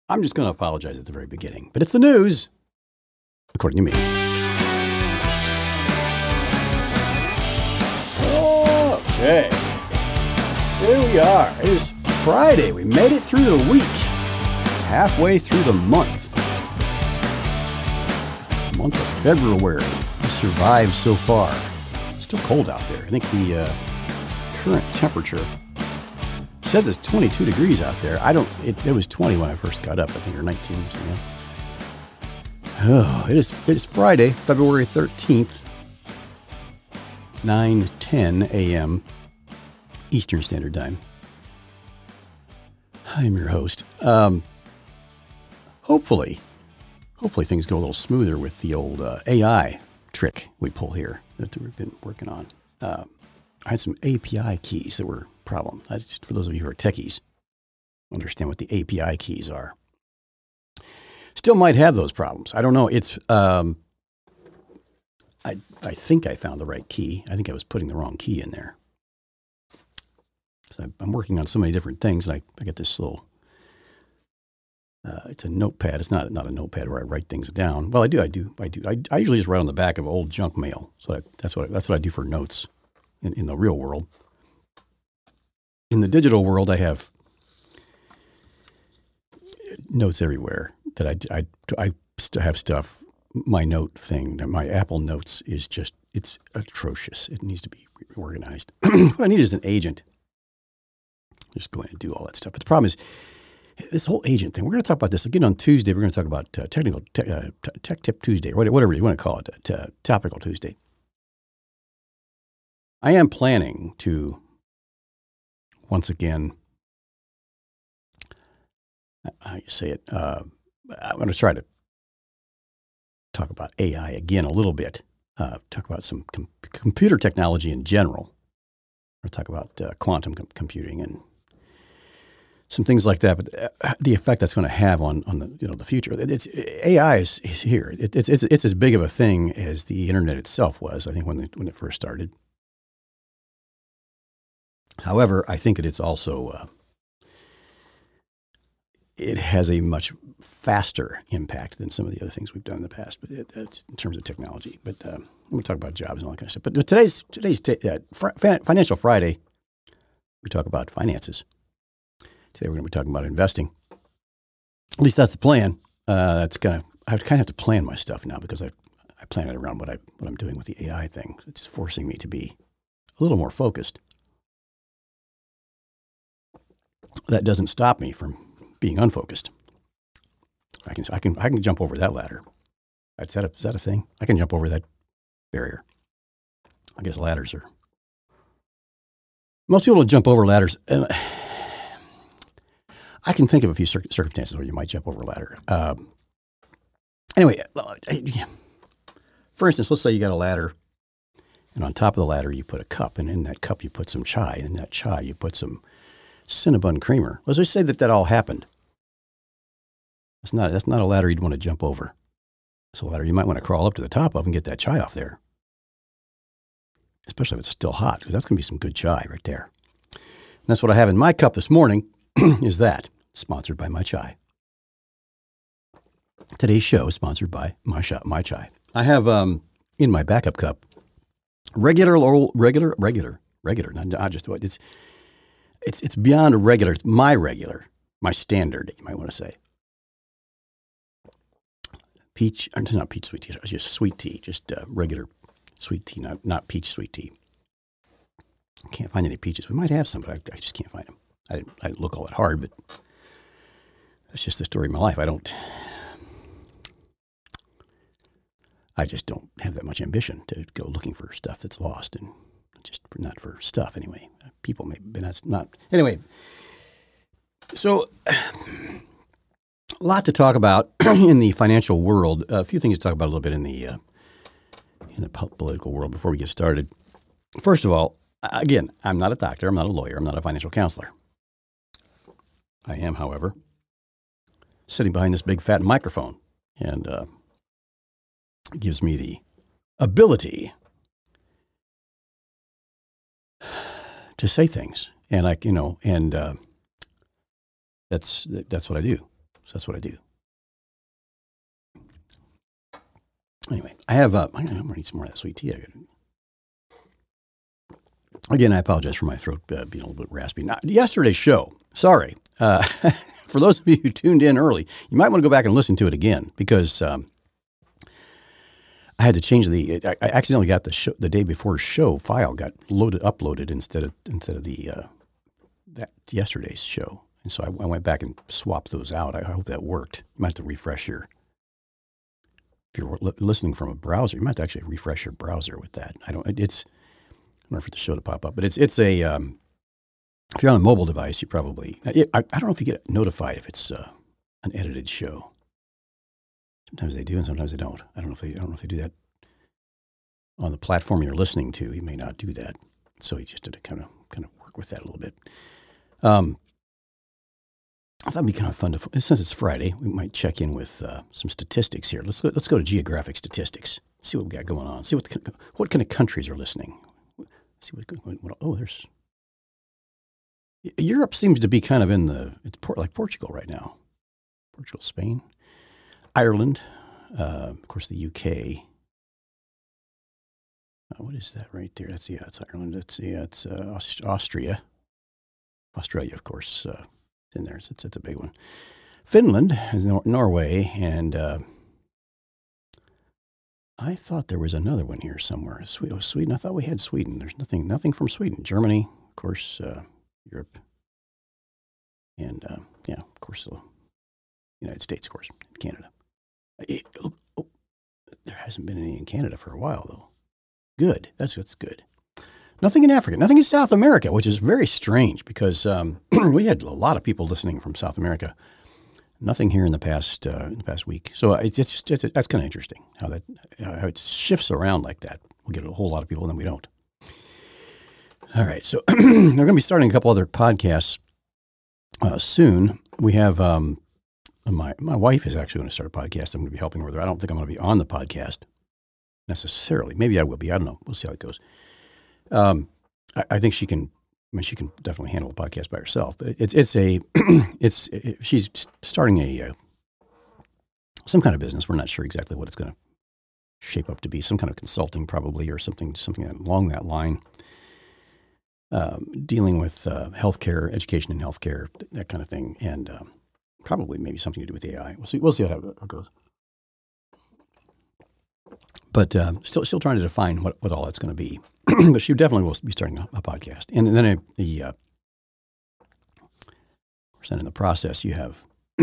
I'm just going to apologize at the very beginning, but it's the news, according to me. Okay. Here we are. It is Friday. We made it through the week. Halfway through the month. Month of February. We survived so far. It's still cold out there. I think the current temperature says it's 22 degrees out there. It was 20 when I first got up, I think, or 19 or something. Oh, it is Friday, February 13th, 9:10 a.m. Eastern Standard Time. I'm your host. Hopefully things go a little smoother with the old AI trick we pull here that we've been working on. I had some API keys that were a problem. For those of you who are techies, understand what the API keys are. Still might have those problems. I don't know. It's I think I found the right key. I think I was putting the wrong key in there. So I'm working on so many different things, and I get this little. It's a notepad. It's not a notepad where I write things down. Well, I do. I usually just write on the back of old junk mail. So that's what I do for notes in the real world. In the digital world, I have notes everywhere that I have stuff. My note thing, my Apple Notes is it's atrocious. It needs to be organized. What I need is an agent. Just go in and do all that stuff. But the problem is, this whole agent thing, we're going to talk about this again on Tuesday. We're going to talk about Tech Tip Tuesday, or whatever you want to call it, Topical Tuesday. I am planning to, once again, how you say it, I'm going to try to talk about AI again a little bit, talk about some computer technology in general. We're going to talk about quantum computing and some things like that, but the effect that's going to have on the future. AI is here. It's as big of a thing as the internet itself was, I think, when it first started. However, I think that it's also it has a much faster impact than some of the other things we've done in the past, but in terms of technology. But I'm going to talk about jobs and all that kind of stuff. But today's Financial Friday. We talk about finances. Today we're going to be talking about investing. At least that's the plan. I kind of have to plan my stuff now because I plan it around what I'm doing with the AI thing. It's forcing me to be a little more focused. That doesn't stop me from being unfocused. I can jump over that ladder. Is that a thing? I can jump over that barrier. I guess ladders are. Most people don't jump over ladders. And I can think of a few circumstances where you might jump over a ladder. Anyway, for instance, let's say you got a ladder, and on top of the ladder you put a cup, and in that cup you put some chai, and in that chai you put some Cinnabon creamer. Let's just say that all happened. That's not a ladder you'd want to jump over. It's a ladder you might want to crawl up to the top of and get that chai off there, especially if it's still hot, because that's going to be some good chai right there. And that's what I have in my cup this morning. Is that sponsored by My Chai. Today's show is sponsored by My Chai. I have in my backup cup regular. Not just what it's beyond regular. It's my regular, my standard. You might want to say peach. It's not peach sweet tea. It's just sweet tea. Just regular sweet tea, not peach sweet tea. I can't find any peaches. We might have some, but I just can't find them. I didn't look all that hard, but that's just the story of my life. I just don't have that much ambition to go looking for stuff that's lost, and just not for stuff anyway. People maybe, but that's not. Anyway, so a lot to talk about in the financial world. A few things to talk about a little bit in the political world before we get started. First of all, again, I'm not a doctor. I'm not a lawyer. I'm not a financial counselor. I am, however, sitting behind this big fat microphone, and it gives me the ability to say things, and that's what I do. So that's what I do. Anyway, I have, I'm going to need some more of that sweet tea. Again, I apologize for my throat being a little bit raspy. Now, yesterday's show, sorry. For those of you who tuned in early, you might want to go back and listen to it again because I had to change I accidentally got the day before show file got uploaded instead of the that yesterday's show. And so I went back and swapped those out. I hope that worked. You might have to refresh if you're listening from a browser, you might have to actually refresh your browser with that. I'm not for the show to pop up, but it's a, if you're on a mobile device, you probably, I don't know if you get notified if it's an edited show. Sometimes they do and sometimes they don't. I don't know if they do that on the platform you're listening to. You may not do that. So you just had to kind of work with that a little bit. I thought it'd be kind of fun since it's Friday, we might check in with some statistics here. Let's go to geographic statistics. See what we got going on. See what kind of countries are listening. See there's Europe seems to be kind of it's like Portugal right now. Portugal, Spain, Ireland, of course the UK. What is that right there? It's Ireland. It's Austria. Australia, of course, in there. It's a big one. Finland is Norway, and I thought there was another one here somewhere. Sweden. I thought we had Sweden. There's nothing from Sweden. Germany, of course, Europe, and of course, the United States, of course, Canada. There hasn't been any in Canada for a while, though. Good. That's good. Nothing in Africa. Nothing in South America, which is very strange because we had a lot of people listening from South America. Nothing here in the past week. So that's kind of interesting how it shifts around like that. We'll get a whole lot of people and then we don't. All right. So they're going to be starting a couple other podcasts soon. We have my wife is actually going to start a podcast. I'm going to be helping her with her. I don't think I'm going to be on the podcast necessarily. Maybe I will be. I don't know. We'll see how it goes. I think she can. I mean, she can definitely handle the podcast by herself. But she's starting some kind of business. We're not sure exactly what it's going to shape up to be. Some kind of consulting, probably, or something along that line. Dealing with healthcare, education in healthcare, that kind of thing, and probably maybe something to do with AI. We'll see how it goes. But still trying to define what all that's going to be. But she definitely will be starting a podcast. And then in the process, you have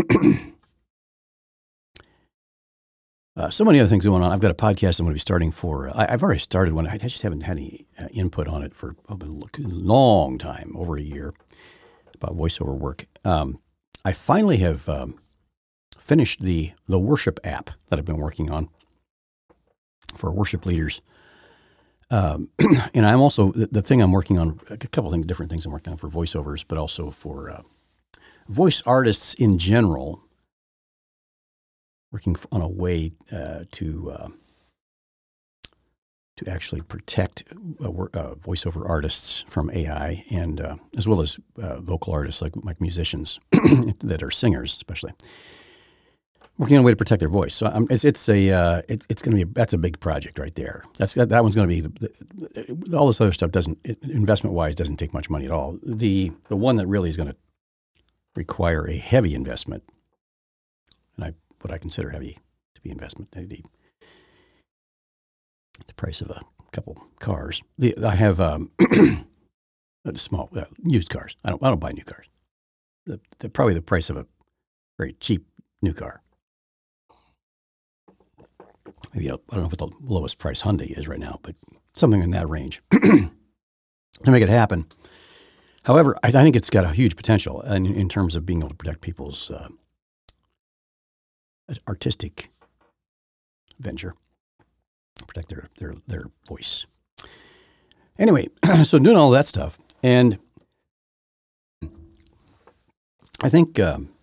so many other things going on. I've got a podcast I'm going to be starting for. I've already started one. I just haven't had any input on it for a long time, over a year, about voiceover work. I finally have finished the worship app that I've been working on for worship leaders. And I'm also, the thing I'm working on, a couple of different things I'm working on for voiceovers, but also for voice artists in general, working on a way to actually protect voiceover artists from AI, and as well as vocal artists like musicians that are singers, especially. Working on a way to protect their voice. So it's going to be that's a big project right there. That one's going to be all this other stuff investment wise doesn't take much money at all. The one that really is going to require a heavy investment, and what I consider heavy to be investment, the price of a couple cars. I have small used cars. I don't buy new cars. Probably the price of a very cheap new car. Maybe I don't know what the lowest price Hyundai is right now, but something in that range to make it happen. However, I think it's got a huge potential in terms of being able to protect people's artistic venture, protect their voice. Anyway, so doing all that stuff, and I think.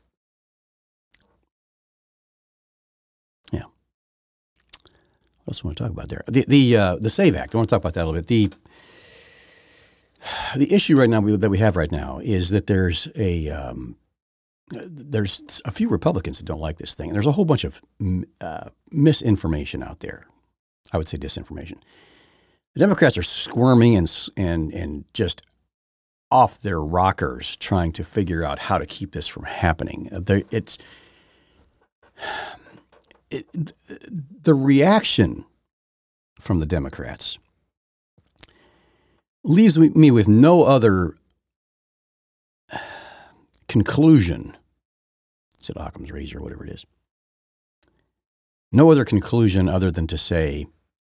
What else do I want to talk about there? The SAVE Act. I want to talk about that a little bit. The issue right now that we have right now is that there's a there's a few Republicans that don't like this thing. There's a whole bunch of misinformation out there. I would say disinformation. The Democrats are squirming and just off their rockers trying to figure out how to keep this from happening. The reaction from the Democrats leaves me with no other conclusion. Is it Occam's razor or whatever it is? No other conclusion other than to say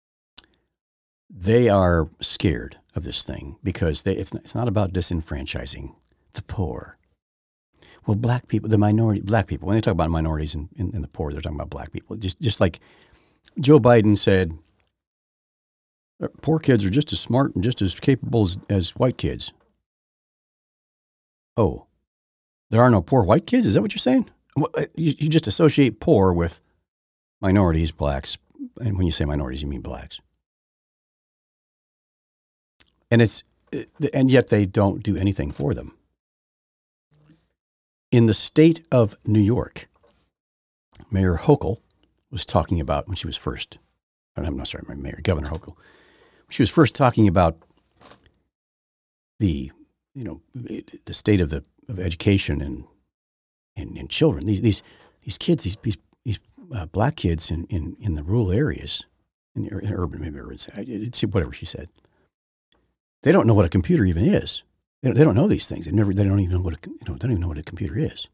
they are scared of this thing because it's not about disenfranchising the poor. Well, black people, black people, when they talk about minorities and the poor, they're talking about black people. Just like Joe Biden said, poor kids are just as smart and just as capable as white kids. Oh, there are no poor white kids? Is that what you're saying? You just associate poor with minorities, blacks, and when you say minorities, you mean blacks. And yet they don't do anything for them. In the state of New York, Mayor Hochul was talking about when she was first, Governor Hochul, she was first talking about the state of education and children. These kids, these black kids in the rural areas, in urban, whatever she said. They don't know what a computer even is. They don't know these things. They don't even know what a computer is.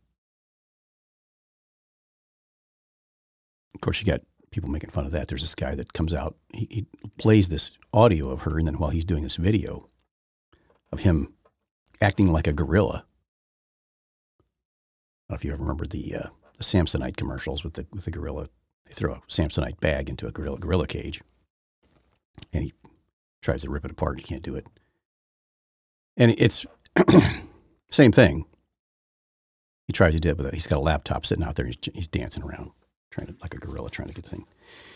Of course, you got people making fun of that. There's this guy that comes out. He plays this audio of her, and then while he's doing this video of him acting like a gorilla. I don't know if you ever remember the Samsonite commercials with the gorilla. They throw a Samsonite bag into a gorilla cage, and he tries to rip it apart and he can't do it. And it's same thing. He tries to do it, but he's got a laptop sitting out there. He's dancing around, like a gorilla, trying to get the thing.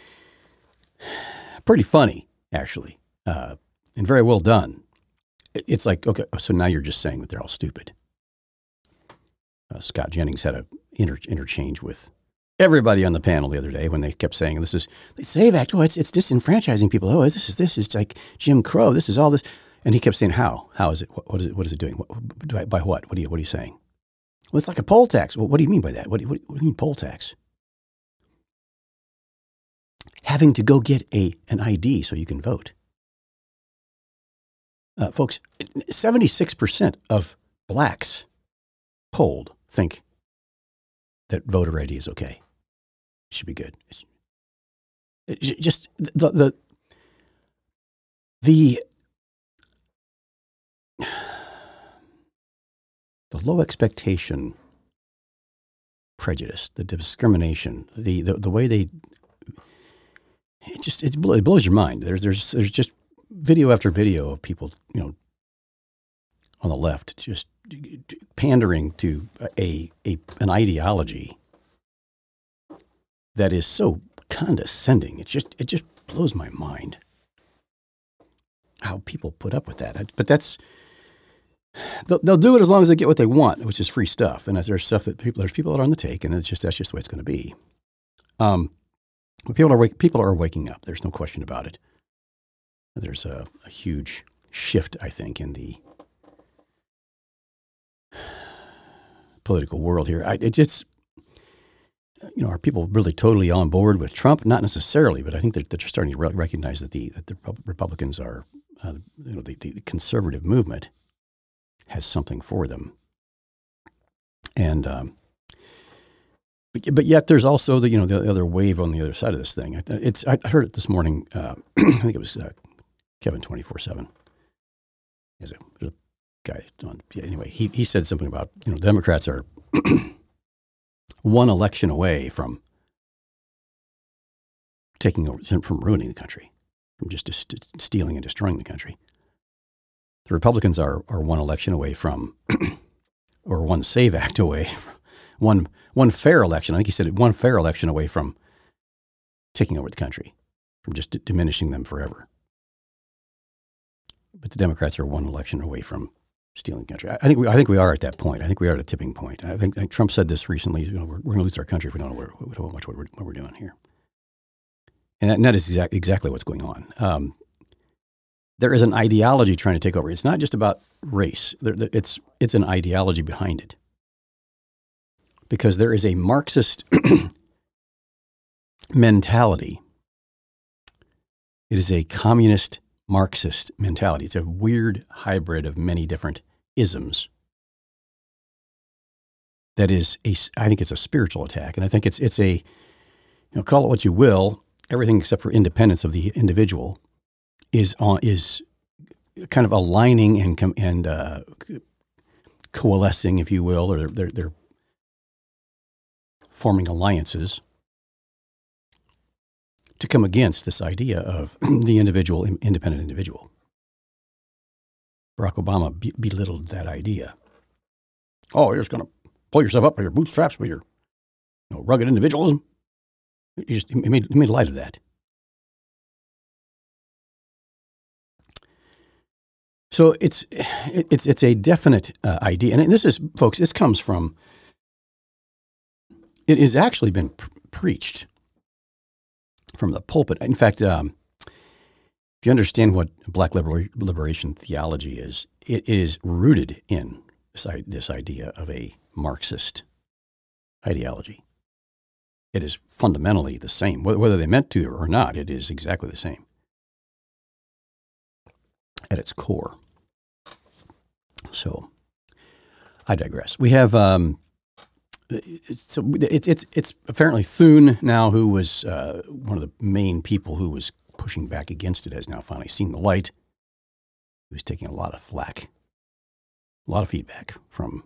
Pretty funny, actually, and very well done. It's like, okay, so now you're just saying that they're all stupid. Scott Jennings had an interchange with everybody on the panel the other day when they kept saying, this is the SAVE Act. Oh, it's disenfranchising people. Oh, this is like Jim Crow. This is all this. And he kept saying, how? How is it? What is it? What is it doing? By what? What are you saying? Well, it's like a poll tax. Well, what do you mean by that? What do you mean poll tax? Having to go get an ID so you can vote. Folks, 76% of blacks polled think that voter ID is okay. It should be good. Just the low expectation prejudice, the discrimination, the way they it blows your mind. There's just video after video of people, on the left just pandering to an ideology that is so condescending. It just blows my mind how people put up with that. But they'll do it as long as they get what they want, which is free stuff. And there's stuff that there's people that are on the take, and that's just the way it's going to be. But people are waking up. There's no question about it. There's a huge shift, I think, in the political world here. Are people really totally on board with Trump? Not necessarily, but I think that they're starting to recognize that the Republicans are, the conservative movement has something for them. And but yet there's also the other wave on the other side of this thing. I heard it this morning. I think it was Kevin 24/7. There's a guy on. Anyway, he said something about Democrats are one election away from taking over, from ruining the country, from just stealing and destroying the country. The Republicans are one election away from, or one SAVE Act away, from, one fair election. I think he said one fair election away from taking over the country, from just diminishing them forever. But the Democrats are one election away from stealing country. I think we are at that point. I think we are at a tipping point. I think Trump said this recently. We're going to lose our country if we don't know what we're doing here. And that is exactly what's going on. There is an ideology trying to take over. It's not just about race. It's an ideology behind it. Because there is a Marxist mentality. It is a communist Marxist mentality. It's a weird hybrid of many different isms. That is I think it's a spiritual attack, and I think it's a, call it what you will. Everything except for independence of the individual is kind of aligning and coalescing, if you will, or they're forming alliances to come against this idea of the independent individual. Barack Obama belittled that idea. Oh, you're just going to pull yourself up by your bootstraps with your rugged individualism. He made light of that. So it's a definite idea, and this is, folks. This comes from. It has actually been preached from the pulpit. In fact, if you understand what Black liberation theology is, it is rooted in this idea of a Marxist ideology. It is fundamentally the same. Whether they meant to or not, it is exactly the same at its core. So I digress. We have it's apparently Thune now, who was one of the main people who was pushing back against it, has now finally seen the light. He was taking a lot of flack, a lot of feedback from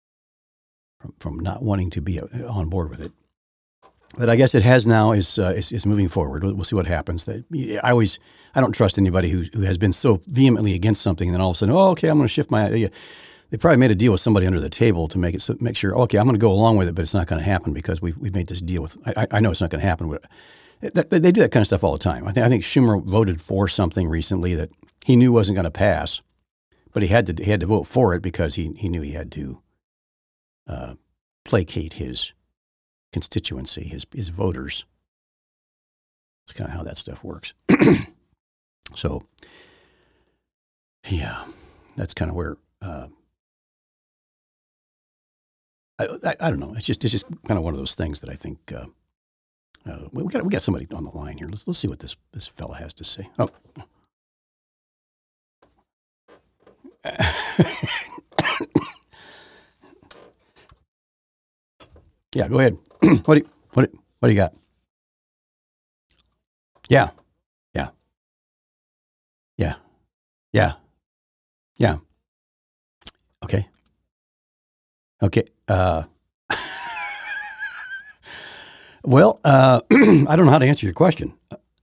not wanting to be on board with it. But I guess it has now is moving forward. We'll see what happens. I don't trust anybody who has been so vehemently against something and then all of a sudden, okay, I'm going to shift my idea. They probably made a deal with somebody under the table to make sure, okay, I'm going to go along with it, but it's not going to happen because we've made this deal with. I know it's not going to happen, but they do that kind of stuff all the time. I think Schumer voted for something recently that he knew wasn't going to pass, but he had to vote for it because he knew he had to placate his constituency, his voters. That's kind of how that stuff works. So, yeah, that's kind of where. I don't know. It's just kind of one of those things that I think we got somebody on the line here. Let's see what this fella has to say. Oh, yeah. Go ahead. What do you got? Yeah. Okay. Well, I don't know how to answer your question.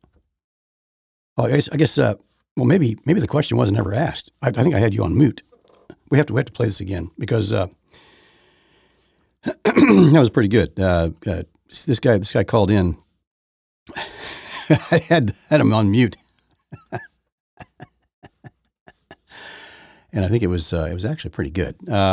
I guess. Well, maybe the question wasn't ever asked. I think I had you on mute. We have to play this again because that was pretty good. This guy called in. I had him on mute, and I think it was actually pretty good.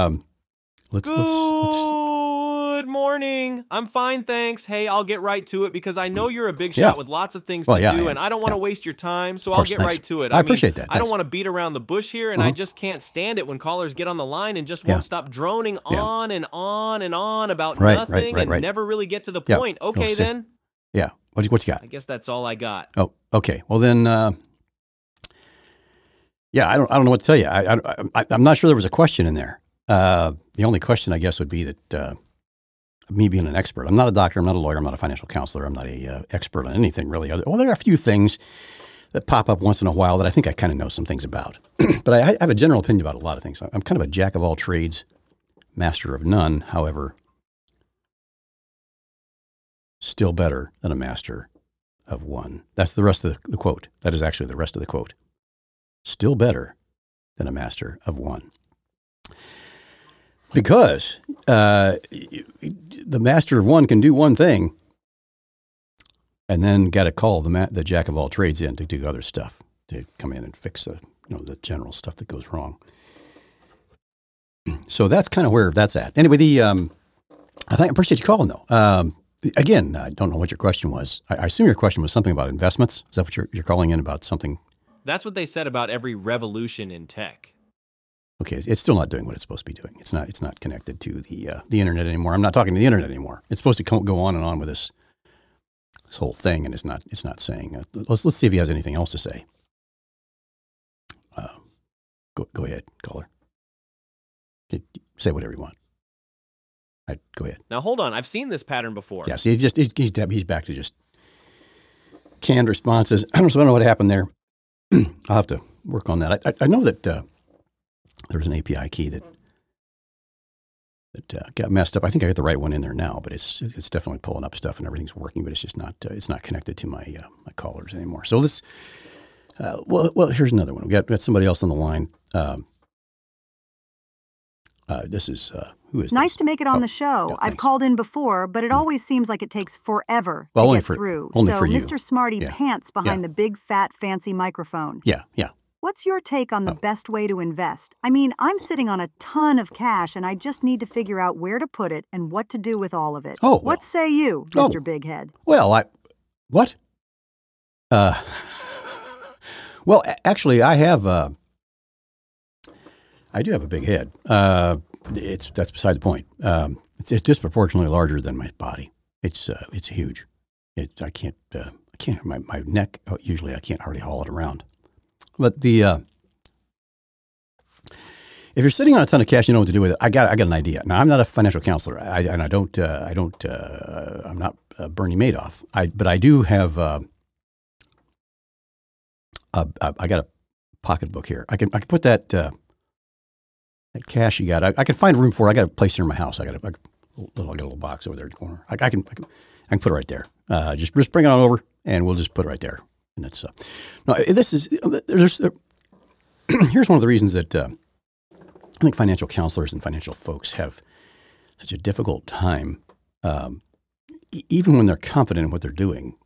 Good morning. I'm fine, thanks. Hey, I'll get right to it because I know you're a big shot with lots of things to do, and I don't want to waste your time, so I'll get right to it. I appreciate that. I don't want to beat around the bush here, and I just can't stand it when callers get on the line and just won't stop droning on and on and on about nothing and never really get to the point. Okay, then. Yeah. What you got? I guess that's all I got. Oh, okay. Well, then, I don't know what to tell you. I'm not sure there was a question in there. The only question, I guess, would be that me being an expert. I'm not a doctor. I'm not a lawyer. I'm not a financial counselor. I'm not a expert on anything really. Well, there are a few things that pop up once in a while that I think I kind of know some things about. But I have a general opinion about a lot of things. I'm kind of a jack of all trades, master of none. However, still better than a master of one. That's the rest of the quote. That is actually the rest of the quote. Still better than a master of one. Because the master of one can do one thing and then got to call the jack of all trades in to do other stuff, to come in and fix the general stuff that goes wrong. So that's kind of where that's at. Anyway, I appreciate you calling though. Again, I don't know what your question was. I assume your question was something about investments. Is that what you're calling in about something? That's what they said about every revolution in tech. Okay, it's still not doing what it's supposed to be doing. It's not connected to the internet anymore. I'm not talking to the internet anymore. It's supposed to go on and on with this whole thing, and it's not saying. Let's see if he has anything else to say. Go ahead, caller. Say whatever you want. Go ahead. Now hold on, I've seen this pattern before. Yeah, see, he's back to just canned responses. I don't know what happened there. I'll have to work on that. I know that there was an API key that got messed up. I think I got the right one in there now, but it's definitely pulling up stuff and everything's working, but it's just not connected to my callers anymore. So this, well, here's another one. We got somebody else on the line. This is who is nice this? to make it on the show. Yeah, I've called in before, but it always seems like it takes forever to only get through. Only so for you. Mr. Smarty pants behind the big, fat, fancy microphone. Yeah. What's your take on the best way to invest? I mean, I'm sitting on a ton of cash, and I just need to figure out where to put it and what to do with all of it. Oh, well. What say you, Mr. Big Head? Well, what? Well, actually, I do have a big head. That's beside the point. It's disproportionately larger than my body. It's huge. I can't. My neck. Usually, I can't hardly haul it around. But if you're sitting on a ton of cash, you know what to do with it. I got an idea. Now, I'm not a financial counselor, I'm not Bernie Madoff. But I do have. I got a pocketbook here. I can put that cash you got. I can find room for it. I got a place here in my house. I got a little box over there in the corner. I can put it right there. Just bring it on over, and we'll just put it right there. And it's no. This is here's one of the reasons that I think financial counselors and financial folks have such a difficult time, even when they're confident in what they're doing.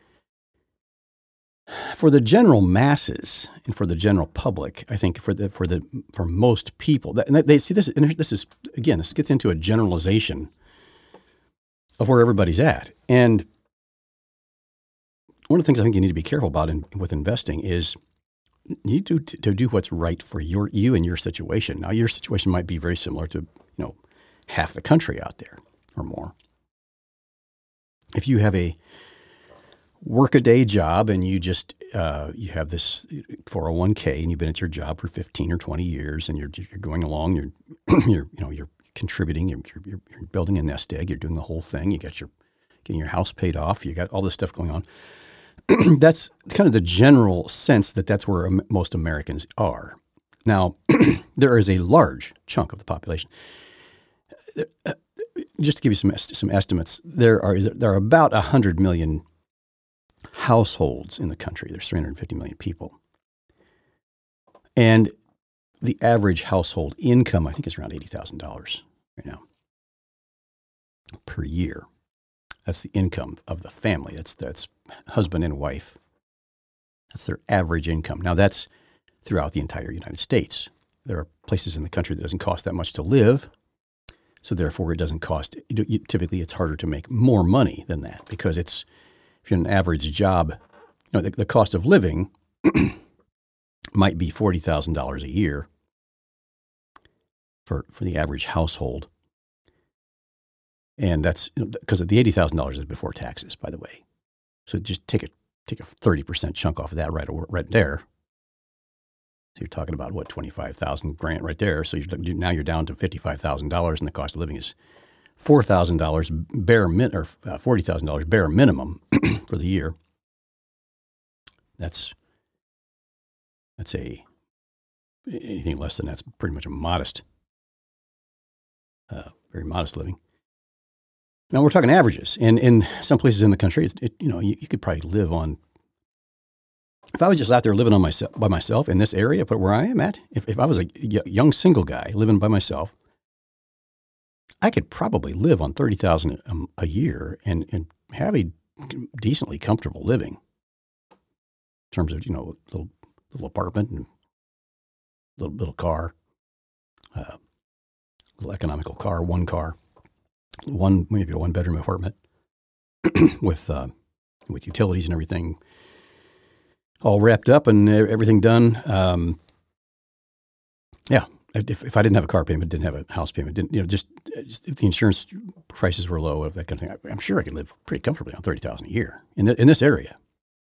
For the general masses and for the general public, I think for most people, they see this. And this gets into a generalization of where everybody's at. And one of the things I think you need to be careful about with investing is you need to do what's right for you and your situation. Now, your situation might be very similar to half the country out there or more. If you have a work-a-day job and you just you have this 401k and you've been at your job for 15 or 20 years and you're going along, you're contributing, you're building a nest egg, you're doing the whole thing, getting your house paid off, you got all this stuff going on. That's kind of the general sense that's where most Americans are. Now, there is a large chunk of the population. Just to give you some estimates, there are about 100 million households in the country. There's 350 million people. And the average household income, I think, is around $80,000 right now per year. That's the income of the family. That's husband and wife. That's their average income. Now, that's throughout the entire United States. There are places in the country that doesn't cost that much to live. So therefore, it doesn't cost. Typically, it's harder to make more money than that because if you're in an average job, the cost of living might be $40,000 a year for the average household. And that's because the $80,000 is before taxes, by the way. So just take a 30% chunk off of that right there. So you're talking about $25,000 right there. So now you're down to $55,000, and the cost of living is $4,000 bare or $40,000 bare minimum for the year. That's anything less than that's pretty much a modest, very modest living. Now we're talking averages, and in some places in the country, you could probably live on. If I was just out there living by myself in this area, but where I am at, if I was a young single guy living by myself, I could probably live on $30,000 a year and have a decently comfortable living in terms of little apartment and little car. little economical car, maybe a one-bedroom apartment with utilities and everything all wrapped up and everything done. Yeah. If I didn't have a car payment, didn't have a house payment, just if the insurance prices were low, that kind of thing, I'm sure I could live pretty comfortably on $30,000 a year in this area.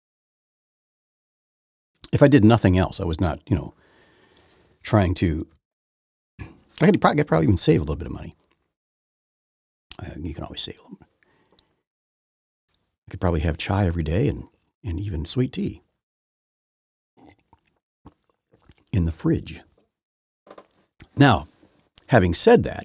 If I did nothing else, I was not, trying to. I could probably even save a little bit of money. You can always save a little. I could probably have chai every day and even sweet tea in the fridge. Now, having said that,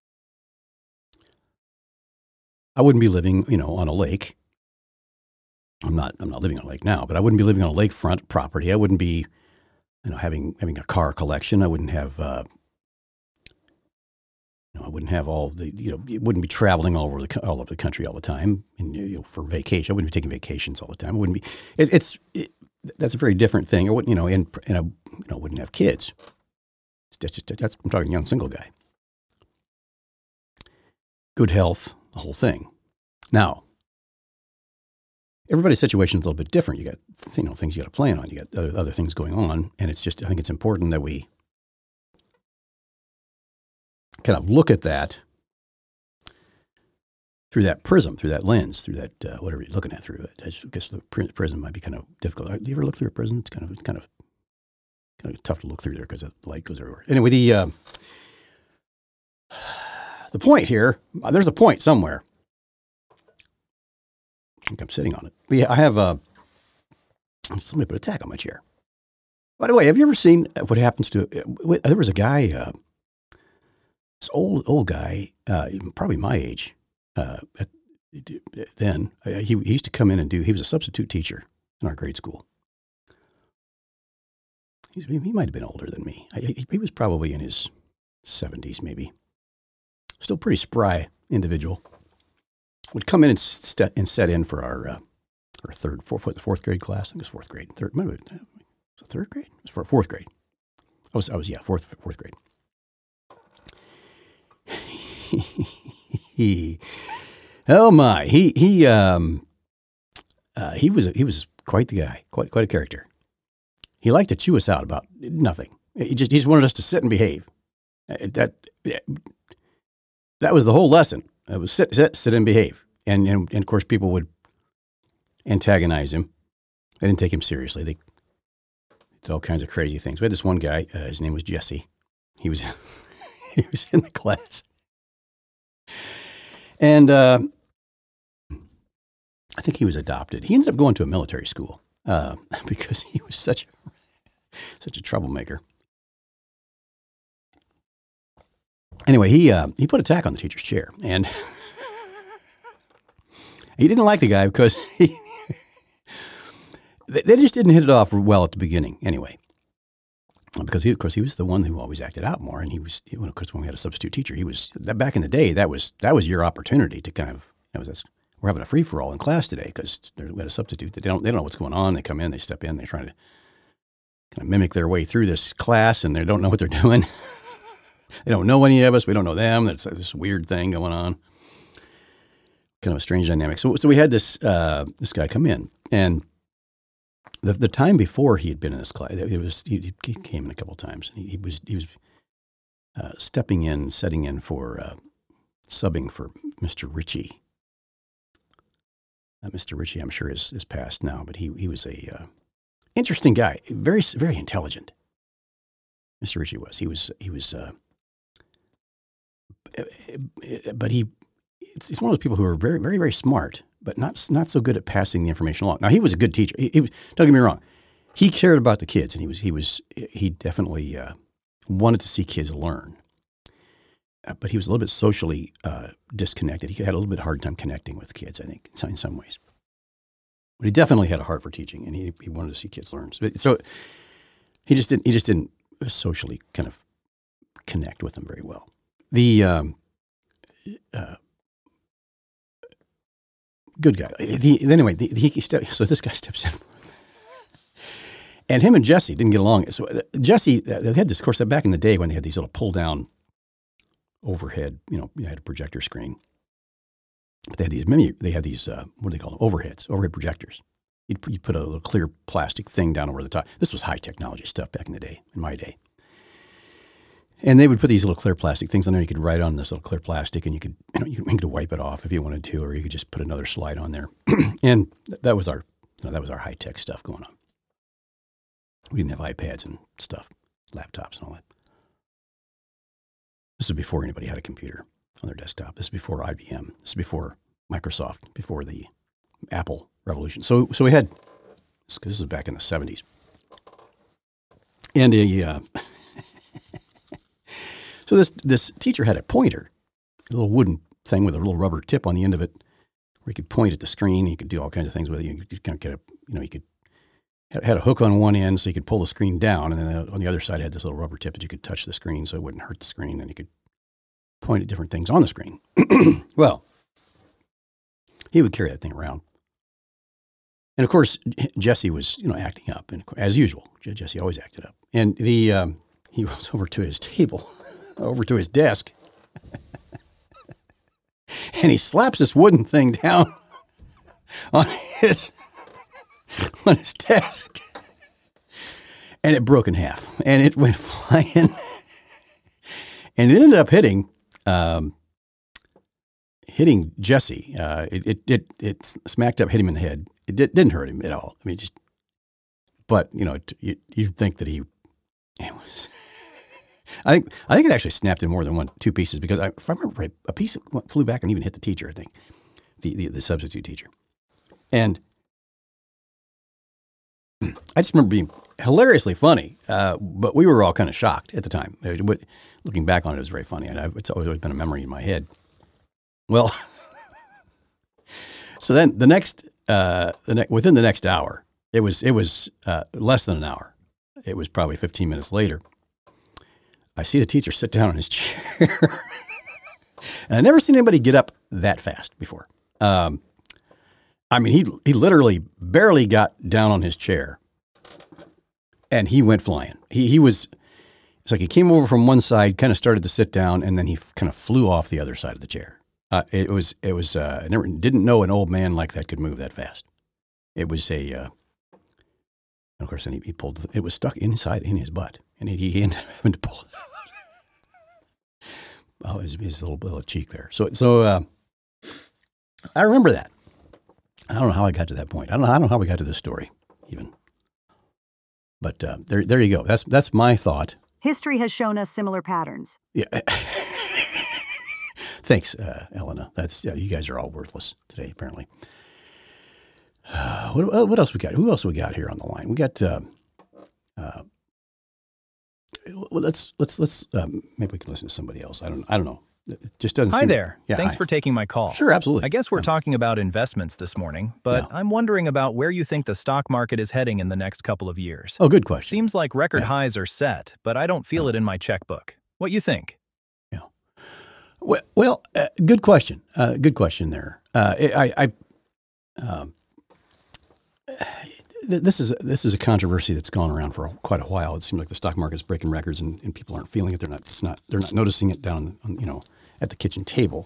I wouldn't be living, on a lake. I'm not living on a lake now, but I wouldn't be living on a lakefront property. I wouldn't be, having a car collection. I wouldn't have, I wouldn't have all the, it wouldn't be traveling all over the country all the time, and for vacation. I wouldn't be taking vacations all the time. I wouldn't be. That's a very different thing. I wouldn't, and I wouldn't have kids. I'm talking young single guy. Good health, the whole thing. Now, everybody's situation is a little bit different. You got, things you got to plan on. You got other things going on. And I think it's important that we kind of look at that through that prism, through that lens, through that, whatever you're looking at through it. I guess the prism might be kind of difficult. Do you ever look through a prism? It's kind of tough to look through there because the light goes everywhere. Anyway, the point here, there's a point somewhere. I think I'm sitting on it. I have somebody put a tack on my chair. By the way, have you ever seen what happens to? There was a guy, this old guy, probably my age. Then he used to come in and he was a substitute teacher in our grade school. He might have been older than me. He was probably in his 70s, maybe. Still pretty spry individual. Would come in and set in for our fourth grade class. I think it was fourth grade. Was it third grade? It was for fourth grade. I was fourth grade. Oh my! He was quite the guy, quite a character. He liked to chew us out about nothing. He just wanted us to sit and behave. That was the whole lesson. It was sit and behave. And of course people would antagonize him. They didn't take him seriously. They did all kinds of crazy things. We had this one guy, his name was Jesse. He was in the class. And I think he was adopted. He ended up going to a military school because he was such a troublemaker. Anyway, he put a tack on the teacher's chair, and he didn't like the guy because they just didn't hit it off well at the beginning. Anyway, because he was the one who always acted out more, and of course, when we had a substitute teacher, back in the day, that was your opportunity to kind of, we're having a free for all in class today because we had a substitute that they don't know what's going on. They come in, they step in, they're trying to kind of mimic their way through this class, and they don't know what they're doing. They don't know any of us. We don't know them. It's this weird thing going on. Kind of a strange dynamic. So we had this guy come in, and the time before he had been in this class, he came in a couple of times. And he was stepping in, setting in for subbing for Mr. Ritchie. Mr. Ritchie, I'm sure, is passed now, but he was a interesting guy, very very intelligent. Mr. Ritchie was. He was. But he's one of those people who are very, very, very smart, but not so good at passing the information along. Now, he was a good teacher. Don't get me wrong. He cared about the kids, and he definitely wanted to see kids learn. But he was a little bit socially disconnected. He had a little bit hard time connecting with kids, I think, in some ways. But he definitely had a heart for teaching, and he wanted to see kids learn. So he just didn't socially kind of connect with them very well. The good guy. So this guy steps in, and him and Jesse didn't get along. So Jesse, they had this course back in the day when they had these little pull down overhead, you had a projector screen. But they had these what do they call them? Overhead projectors. You'd put a little clear plastic thing down over the top. This was high technology stuff back in my day. And they would put these little clear plastic things on there. You could write on this little clear plastic, and you could wipe it off if you wanted to, or you could just put another slide on there. And that was our high tech stuff going on. We didn't have iPads and stuff, laptops and all that. This is before anybody had a computer on their desktop. This is before IBM. This is before Microsoft, before the Apple revolution. So we had, because this is back in the 70s. And so this teacher had a pointer, a little wooden thing with a little rubber tip on the end of it, where you could point at the screen. You could do all kinds of things with it. You could get you could had a hook on one end so you could pull the screen down, and then on the other side it had this little rubber tip that you could touch the screen so it wouldn't hurt the screen, and you could point at different things on the screen. Well, he would carry that thing around. And of course, Jesse was, acting up, and as usual, Jesse always acted up. And he was over to his table, over to his desk, and he slaps this wooden thing down on his desk, and it broke in half, and it went flying, and it ended up hitting Jesse. It smacked up, hit him in the head. It didn't hurt him at all. I mean, but you'd think that it was. I think it actually snapped in more than two pieces, because if I remember right, a piece flew back and even hit the teacher. I think the substitute teacher, and I just remember being hilariously funny, but we were all kind of shocked at the time. Looking back on it, it was very funny, and it's always been a memory in my head. Well, so then within the next hour, it was less than an hour. It was probably 15 minutes later. I see the teacher sit down in his chair, and I've never seen anybody get up that fast before. I mean, he literally barely got down on his chair, and he went flying. It's like he came over from one side, kind of started to sit down, and then he kind of flew off the other side of the chair. I didn't know an old man like that could move that fast. It was of course, then he pulled, it was stuck in his butt, and he ended up having to pull it out. Oh, his little cheek there. So I remember that. I don't know how I got to that point. I don't know how we got to this story even. But there you go. That's my thought. History has shown us similar patterns. Yeah. Thanks, Elena. You guys are all worthless today, apparently. What else we got? Who else we got here on the line? We got. Let's maybe we can listen to somebody else. I don't know. It just doesn't. Hi there. Yeah, Thanks for taking my call. Sure, absolutely. I guess we're talking about investments this morning, but I'm wondering about where you think the stock market is heading in the next couple of years. Oh, good question. Seems like record highs are set, but I don't feel it in my checkbook. What you think? Yeah. Well, good question. Good question there. This is a controversy that's gone around for quite a while. It seems like the stock market's breaking records, and people aren't feeling it. They're not noticing it down on, at the kitchen table.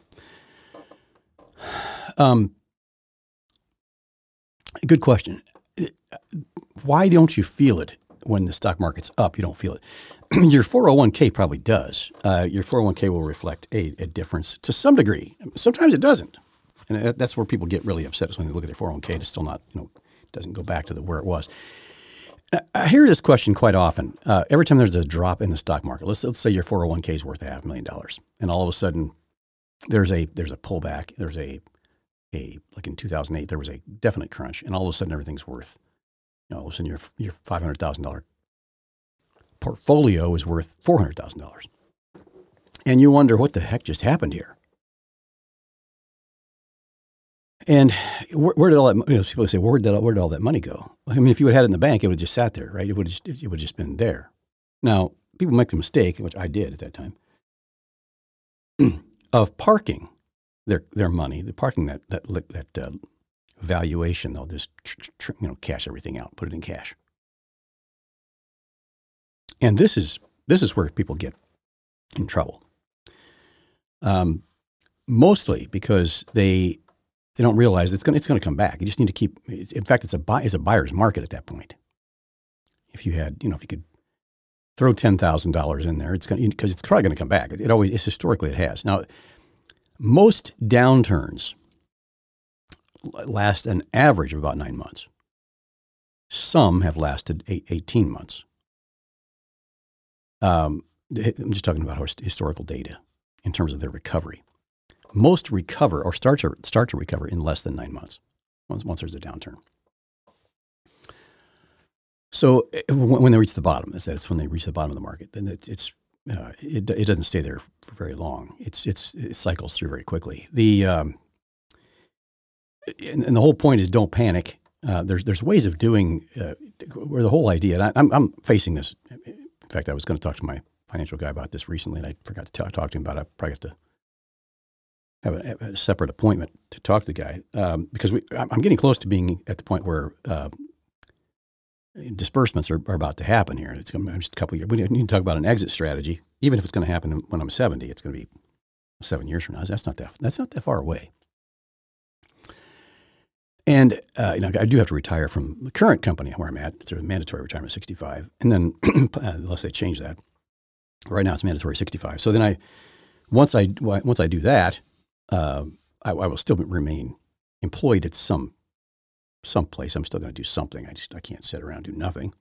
Good question. Why don't you feel it when the stock market's up? You don't feel it. Your 401k probably does. Your 401k will reflect a difference to some degree. Sometimes it doesn't, and that's where people get really upset, is when they look at their 401k and it's still not, doesn't go back to where it was. I hear this question quite often. Every time there's a drop in the stock market, let's say your 401k is worth $500,000, and all of a sudden there's a pullback. There's a like in 2008 there was a definite crunch, and all of a sudden everything's worth, all of a sudden your $500,000 portfolio is worth $400,000, and you wonder what the heck just happened here. And where did all that? People say, where did all that money go? I mean, if you had it in the bank, it would have just sat there, right? It would have just been there. Now, people make the mistake, which I did at that time, of parking their money. They're parking that valuation. They'll just cash everything out, put it in cash. And this is where people get in trouble. Mostly because they don't realize it's going to come back. You just need to keep. In fact, it's a buyer's market at that point. If you had, if you could throw $10,000 in there, it's going because it's probably going to come back. It's historically it has. Now, most downturns last an average of about 9 months. Some have lasted 18 months. I'm just talking about historical data in terms of their recovery. Most recover or start to recover in less than 9 months once there's a downturn. So when they reach the bottom, it's when they reach the bottom of the market, then it doesn't stay there for very long. It cycles through very quickly. And the whole point is don't panic. There's ways of doing where the whole idea. And I'm facing this. In fact, I was going to talk to my financial guy about this recently, and I forgot to talk to him about it. I probably have to have a separate appointment to talk to the guy because I'm getting close to being at the point where disbursements are about to happen here. It's going to be just a couple of years. We need to talk about an exit strategy, even if it's going to happen when I'm 70. It's going to be 7 years from now. That's not that far away. And I do have to retire from the current company where I'm at. It's a mandatory retirement at 65, and then unless they change that, right now it's mandatory 65. So then once I do that, I will still remain employed at some place. I'm still going to do something. I can't sit around and do nothing.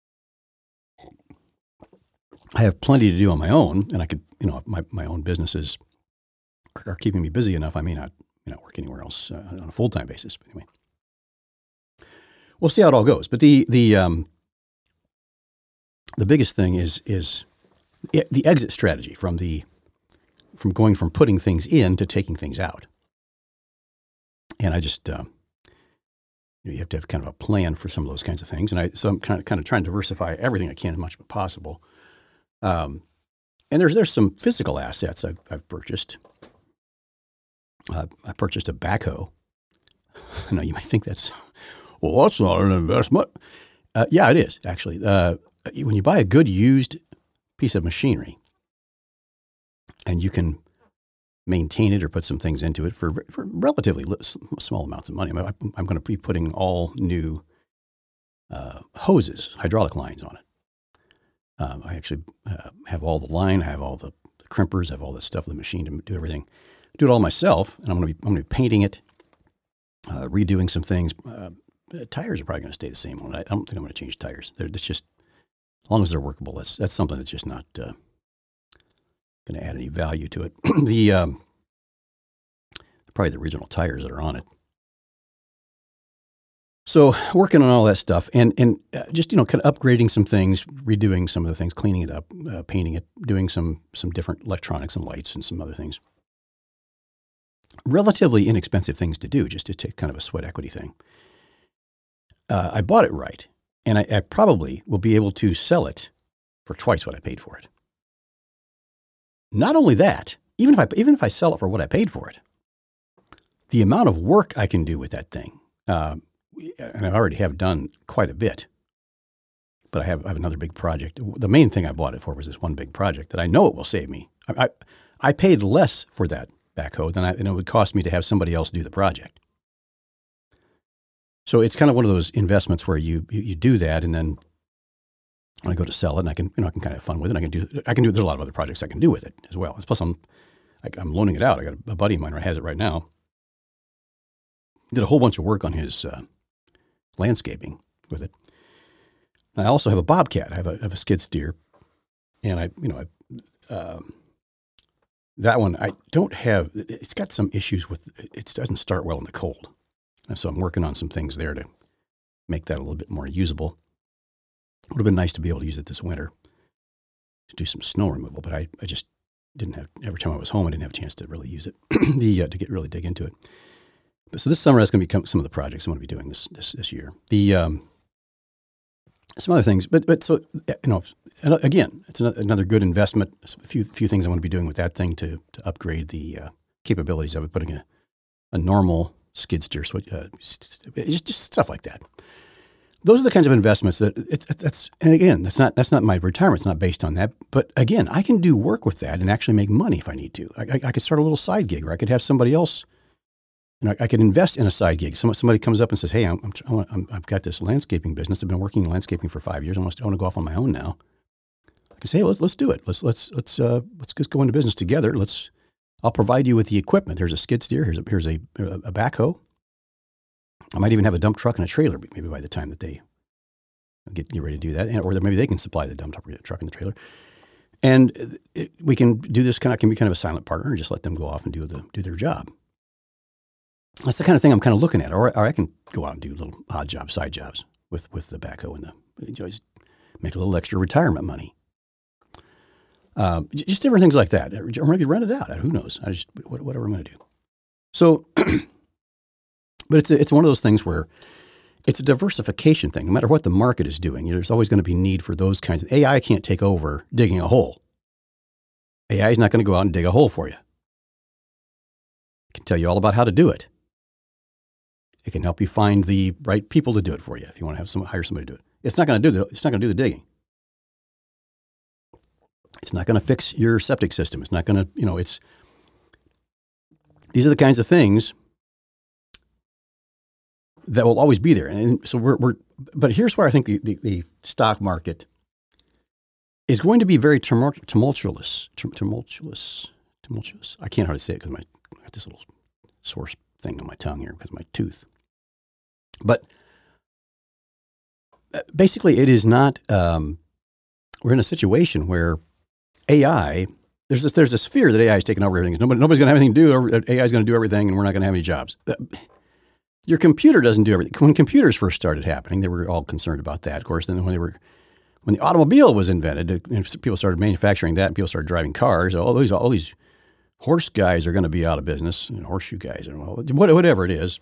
I have plenty to do on my own, and I could, my own businesses are keeping me busy enough. I may not work anywhere else on a full-time basis. But anyway, we'll see how it all goes. But the biggest thing is the exit strategy from going from putting things in to taking things out. And I just you have to have kind of a plan for some of those kinds of things. And so I'm kind of trying to diversify everything I can as much as possible. And there's some physical assets I've purchased. I purchased a backhoe. I know you might think that's not an investment. Yeah, it is actually. When you buy a good used piece of machinery and you can maintain it or put some things into it for relatively small amounts of money. I'm going to be putting all new hoses, hydraulic lines on it. I actually have all the line, I have all the crimpers, I have all the stuff, the machine to do everything. Do it all myself, and I'm going to be painting it, redoing some things. Tires are probably going to stay the same. I don't think I'm going to change tires. It's just as long as they're workable. That's something that's just not going to add any value to it. Probably the original tires that are on it. So working on all that stuff and just kind of upgrading some things, redoing some of the things, cleaning it up, painting it, doing some different electronics and lights and some other things. Relatively inexpensive things to do, just to take kind of a sweat equity thing. I bought it right, and I probably will be able to sell it for twice what I paid for it. Not only that, even if I sell it for what I paid for it, the amount of work I can do with that thing, and I already have done quite a bit, but I have another big project. The main thing I bought it for was this one big project that I know it will save me. I paid less for that backhoe than it would cost me to have somebody else do the project. So it's kind of one of those investments where you do that, and then when I go to sell it, and I can kind of have fun with it. I can do. There's a lot of other projects I can do with it as well. Plus, I'm loaning it out. I got a buddy of mine who has it right now. Did a whole bunch of work on his landscaping with it. I also have a Bobcat. I have a skid steer, and that one I don't have. It's got some issues with it. Doesn't start well in the cold, and so I'm working on some things there to make that a little bit more usable. It would have been nice to be able to use it this winter to do some snow removal, but I just didn't have. Every time I was home, I didn't have a chance to really use it to really dig into it. But so this summer, that's going to become some of the projects I'm going to be doing this year. Some other things, but so again, it's another good investment. A few things I want to be doing with that thing to upgrade the capabilities of it. Putting a normal skid steer switch, just stuff like that. those are the kinds of investments that and again, that's not my retirement. It's not based on that. But again, I can do work with that and actually make money if I need to. I could start a little side gig, or I could have somebody else. I could invest in a side gig. Somebody comes up and says, "Hey, I've got this landscaping business. I've been working in landscaping for 5 years. I want to go off on my own now." I can say, "Hey, let's do it. Let's just go into business together. I'll provide you with the equipment. There's a skid steer. Here's a backhoe. I might even have a dump truck and a trailer, maybe by the time that they get ready to do that, or maybe they can supply the dump truck and the trailer, and we can do this. Can be kind of a silent partner and just let them go off and do their job. That's the kind of thing I'm kind of looking at, or I can go out and do little odd jobs, side jobs with the backhoe and just make a little extra retirement money. Just different things like that, or maybe rent it out. Who knows? Whatever I'm going to do. So. But it's one of those things where it's a diversification thing. No matter what the market is doing, there's always going to be need for those kinds of. AI can't take over digging a hole. AI is not going to go out and dig a hole for you. It can tell you all about how to do it. It can help you find the right people to do it for you if you want to hire somebody to do it. It's not going to do the digging. It's not going to fix your septic system. It's not going to, these are the kinds of things that will always be there. And so but here's where I think the stock market is going to be very tumultuous. I can't hardly say it because I got this little sore thing on my tongue here because of my tooth. But basically it is not, we're in a situation where AI, there's this fear that AI is taking over everything. Nobody's going to have anything to do. AI is going to do everything and we're not going to have any jobs. Your computer doesn't do everything. When computers first started happening, they were all concerned about that. Of course, then when the automobile was invented, and people started manufacturing that, and people started driving cars. All these horse guys are going to be out of business, and horseshoe guys, and whatever it is.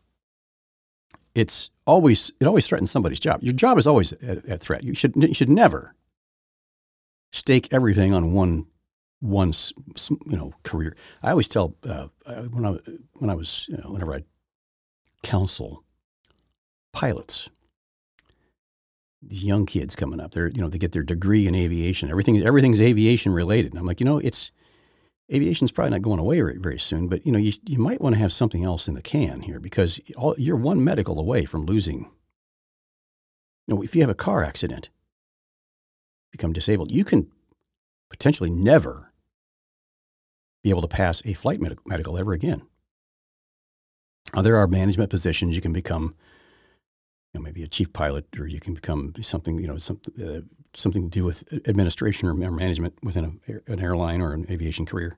It always threatens somebody's job. Your job is always at threat. You should never stake everything on one career. I always tell whenever I counsel pilots, these young kids coming up, they get their degree in aviation. Everything's aviation related. And I'm like, aviation's probably not going away very soon, but you might want to have something else in the can here because you're one medical away from losing. If you have a car accident, become disabled, you can potentially never be able to pass a flight medical ever again. There are management positions you can become, maybe a chief pilot, or you can become something, something to do with administration or management within an airline or an aviation career.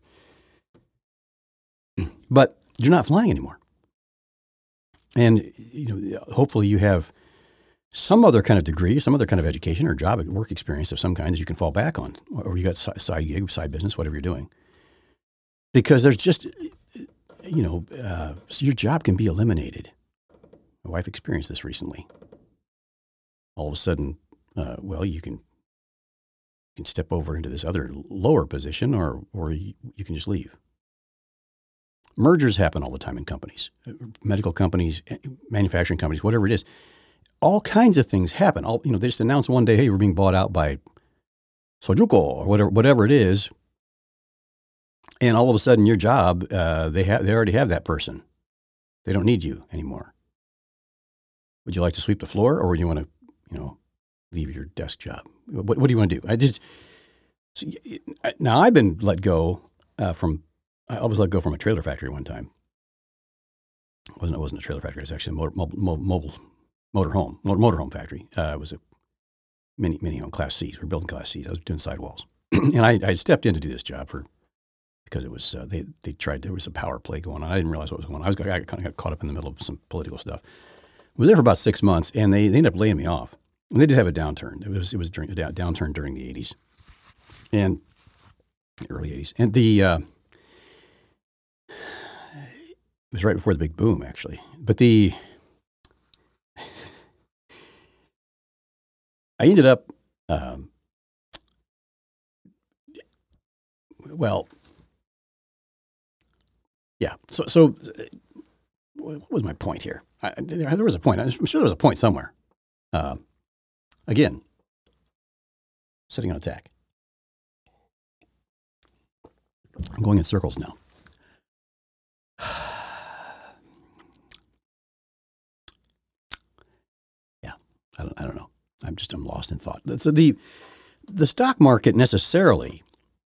But you're not flying anymore. And, hopefully you have some other kind of degree, some other kind of education or job, work experience of some kind that you can fall back on, or you got side gig, side business, whatever you're doing. Because there's just, your job can be eliminated. My wife experienced this recently. All of a sudden, you can step over into this other lower position, or you can just leave. Mergers happen all the time in companies, medical companies, manufacturing companies, whatever it is. All kinds of things happen. They just announce one day, hey, we're being bought out by Sojuko or whatever it is. And all of a sudden your job, they already have that person. They don't need you anymore. Would you like to sweep the floor, or would you want to, leave your desk job? What do you want to do? Now I've been let go I was let go from a trailer factory one time. It wasn't a trailer factory. It was actually a motorhome factory. It was a mini home, Class Cs. We were building Class Cs. I was doing sidewalls. And I stepped in to do this job because it was, they tried, there was a power play going on. I didn't realize what was going on. I kind of got caught up in the middle of some political stuff. I was there for about 6 months, and they ended up laying me off. And they did have a downturn. It was during a downturn during the 80s and early 80s. And it was right before the big boom, actually. But I ended up, So what was my point here? There was a point. I'm sure there was a point somewhere. Again, sitting on attack. I'm going in circles now. Yeah, I don't know. I'm lost in thought. So the stock market necessarily,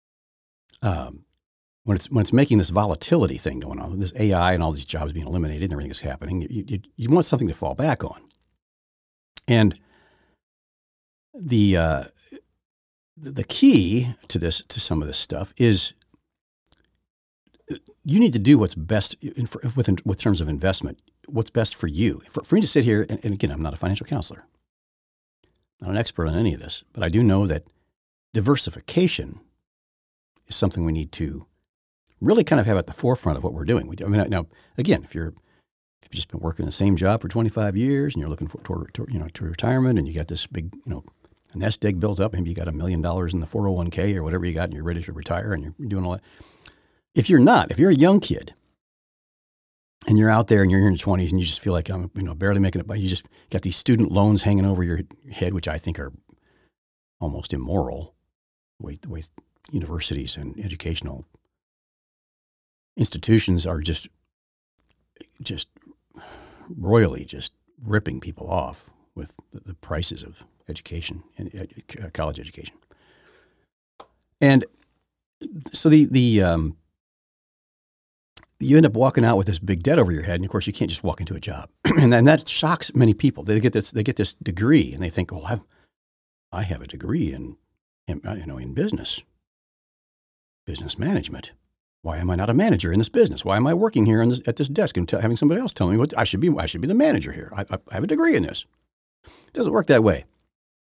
when it's making this volatility thing going on, this AI and all these jobs being eliminated and everything is happening, you want something to fall back on. And the key to some of this stuff is you need to do what's best with terms of investment. What's best for you? For me to sit here, and again, I'm not a financial counselor, not an expert on any of this, but I do know that diversification is something we need to really kind of have at the forefront of what we're doing. Now, again, if you've just been working the same job for 25 years and you're looking to retirement, and you got this big, a nest egg built up, maybe you got $1 million in the 401k or whatever you got, and you're ready to retire and you're doing all that. If you're a young kid and you're out there and you're in your 20s and you just feel like I'm, barely making it, but you just got these student loans hanging over your head, which I think are almost immoral, the way universities and educational institutions are just royally just ripping people off with the prices of education and college education. And so you end up walking out with this big debt over your head, and of course you can't just walk into a job, and that shocks many people. They get this degree, and they think, "Well, I have a degree in business management. Why am I not a manager in this business? Why am I working here at this desk and having somebody else tell me what I should be? I should be the manager here. I have a degree in this." It doesn't work that way.